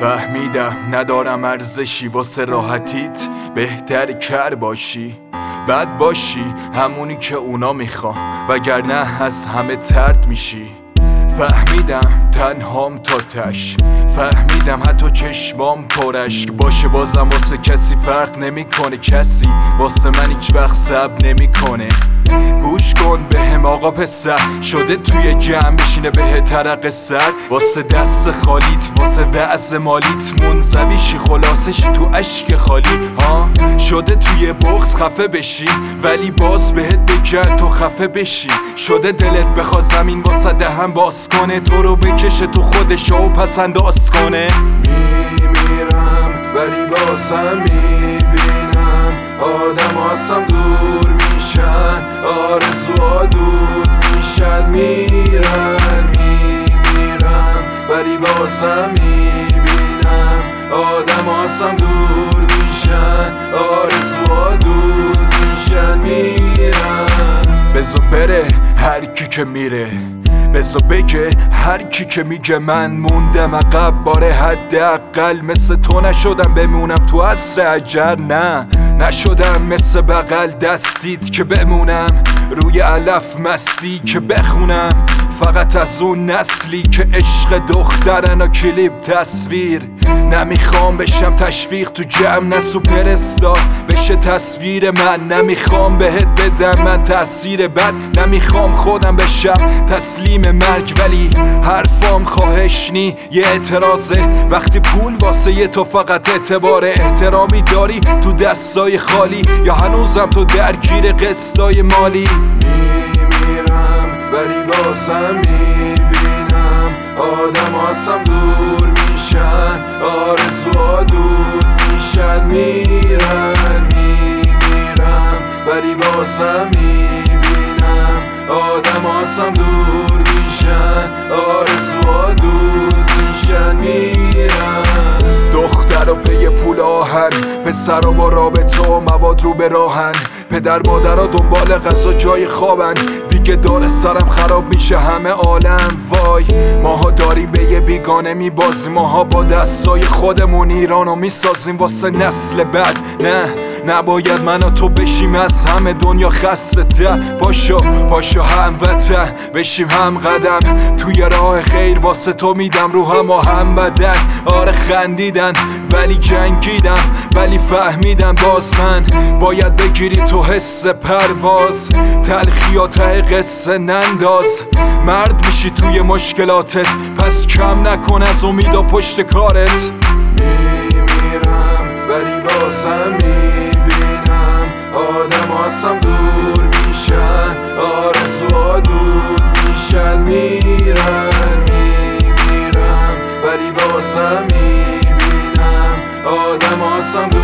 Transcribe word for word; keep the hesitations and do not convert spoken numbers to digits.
فهمیدم ندارم ارزشی واسه راحتیت، بهتر کر باشی بد باشی همونی که اونا میخوان، وگرنه از همه ترد میشی. فهمیدم تنهام تا تش، فهمیدم حتی چشمام پرشک باشه بازم واسه کسی فرق نمیکنه، کسی واسه من هیچ وقت صبر نمیکنه. گوش کن بهم آقا پسر، شده توی جمع بشینه به طرق سر، واسه دست خالیت واسه وعظ مالیت منزویشی خلاصشی تو اشک خالی ها. شده توی بغض خفه بشی ولی باز بهت بگن تو خفه بشی، شده دلت بخوا زمین واسه دهم باز کنه، تو رو بکشه تو خودشو و پس انداز کنه. میمیرم ولی بازم میبینم آدم هستم دور میشن، آرزوها دود میشن میرن. میمیرم ولی بازم میبینم آدم هستم دور میشن، آرزوها دود میشن میرن. بذار بره هر کی که میره، بذار بگه هر کی که میگه من موندم عقب، باره حداقل مثل تو نشدم بمونم تو عصر اجر، نه نشدم مثل بغل دستیت که بمونم روی علف مستی که بخونم، فقط از اون نسلی که عشق دخترن و کلیپ تصویر. نمیخوام بشم تشویق تو جمع، نه سوپر استار بشه تصویر من، نمیخوام بهت بدم من تأثیر بد، نمیخوام خودم بشم تسلیم مرگ، ولی حرفام خواهش نی یه اعتراضه. وقتی پول واسه یه تو فقط اعتبار، احترامی داری تو دستای خالی یا هنوزم تو درگیر قسطای مالی؟ میمیرم ولی بازم میبینم آدم هستم دور میشن، آرزوها دود میشن میرن. میمیرم ولی بازم میبینم آدم هستم دور میشن، آرزوها دود میشن میرن. دختر و پی پول آهن، پسر و با رابطه و مواد رو به راهن، پدر مادرها دنبال غذا جای خوابن، دیگه داره سرم خراب میشه همه عالم. وای ماها داریم به یه بیگانه میبازیم، ماها با دستای خودمون ایرانو میسازیم واسه نسل بعد. نه نباید من و تو بشیم از همه دنیا خسته تر، پاشو پاشو هموطن بشیم هم قدم، توی راه خیر واسه تو میدم رو هم و هم بدن. آره خندیدن ولی جنگیدم، ولی فهمیدم باز من باید بگیری تو حس پرواز، تلخی و ته قصه ننداز، مرد میشی توی مشکلاتت پس کم نکن از امید و پشت کارت. میمیرم ولی بازم میبینم آدم هستم دور میشن، آرزوها دود میشن میرن. میمیرم ولی بازم میبینم آدم هستم دور